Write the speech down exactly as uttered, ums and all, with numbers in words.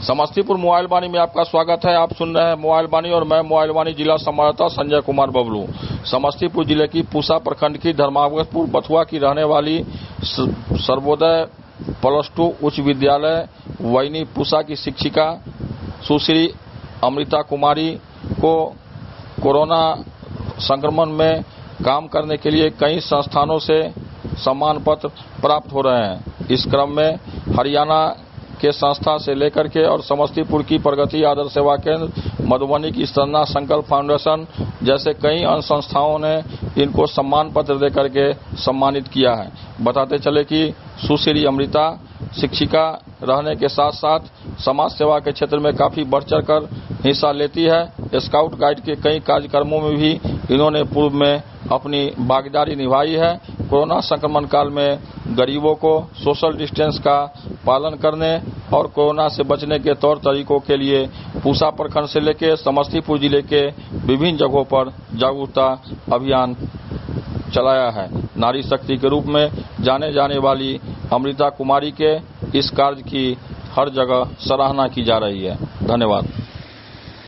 Samastipur mobile वाणी में आपका स्वागत है। आप सुन रहे हैं मोबाइल वाणी और मैं मोबाइल वाणी जिला संवाददाता संजय कुमार बबलू। समस्तीपुर जिले की पूसा प्रखंड की धर्मावतपुर बथुआ की रहने वाली सर्वोदय प्लस टू उच्च विद्यालय वैनी पूसा की शिक्षिका सुश्री अमृता कुमारी को कोरोना संक्रमण में काम करने के लिए कई संस्थानों से सम्मान पत्र प्राप्त हो रहे हैं। इस क्रम में हरियाणा के संस्था से लेकर के और समस्तीपुर की प्रगति आदर्श सेवा केंद्र, मधुबनी की सरना संकल्प फाउंडेशन जैसे कई अन्य संस्थाओं ने इनको सम्मान पत्र देकर के सम्मानित किया है। बताते चले कि सुश्री अमृता शिक्षिका रहने के साथ साथ समाज सेवा के क्षेत्र में काफी बढ़ चढ़ कर हिस्सा लेती है। स्काउट गाइड के कई कार्यक्रमों में भी इन्होंने पूर्व में अपनी भागीदारी निभाई है। कोरोना संक्रमण काल में गरीबों को सोशल डिस्टेंस का पालन करने और कोरोना से बचने के तौर तरीकों के लिए पूसा प्रखंड से लेकर समस्तीपुर जिले के विभिन्न जगहों पर जागरूकता अभियान चलाया है। नारी शक्ति के रूप में जाने जाने वाली अमृता कुमारी के इस कार्य की हर जगह सराहना की जा रही है। धन्यवाद।